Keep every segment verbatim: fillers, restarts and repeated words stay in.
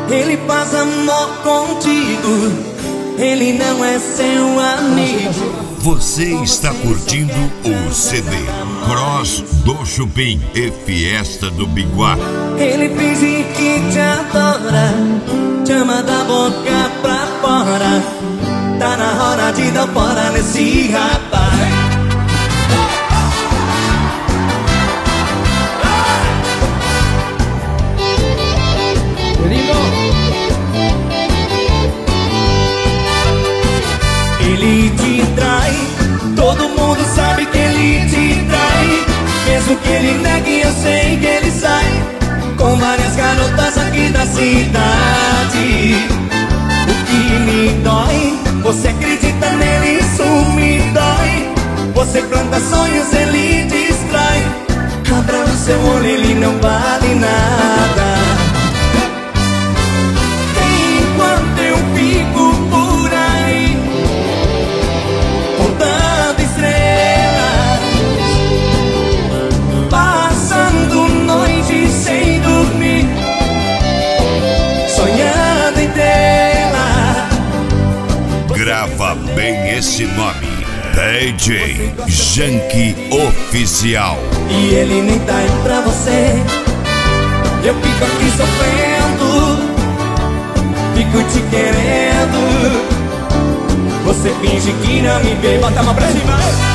Ele faz amor contigo, ele não é seu amigo. Você está curtindo o C D Cross do Chupim e Fiesta do Biguá. Ele finge que te adora, te ama da boca pra fora. Tá na hora de dar fora nesse rapaz. Ele te trai, todo mundo sabe que ele te trai. Mesmo que ele negue, eu sei que ele sai com várias garotas aqui da cidade. O que me dói, você acredita nele, isso me dói. Você planta sonhos, ele destrói. Abra o seu olho, ele não vale nada. Enquanto eu fico por aí contando estrelas, passando noite sem dormir, sonhando em tê-la. Grava bem esse nome, D J Janky Oficial. E ele nem tá aí pra você. Eu fico aqui sofrendo, fico te querendo. Você finge que não me vê, bota a mão pra cima.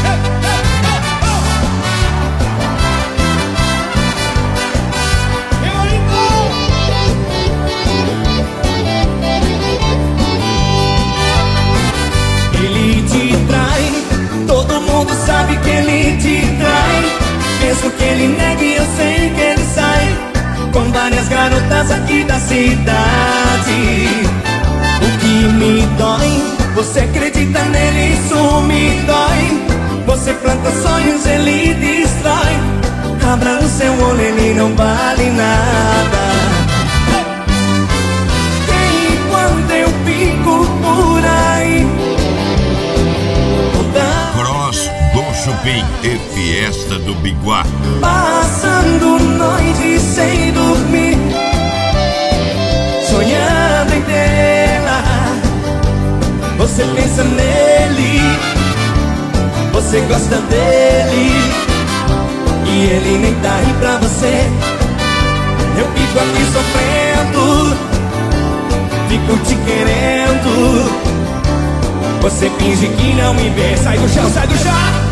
Ele te trai, todo mundo sabe que ele te trai. Mesmo que ele negue, eu sei que ele sai com várias garotas aqui da cidade. O que me dói, você acredita nele, isso me dói. Você planta sonhos, ele destrói. Abra o seu olho, ele não vale nada. Enquanto eu fico por aí Cross do Chupim e Fiesta do Biguá. passando noite sem dormir, sonhando em tê-la. Você pensa nele, você gosta dele, e ele nem tá aí pra você. Eu fico aqui sofrendo, fico te querendo. Você finge que não me vê. Sai do chão, sai do chão.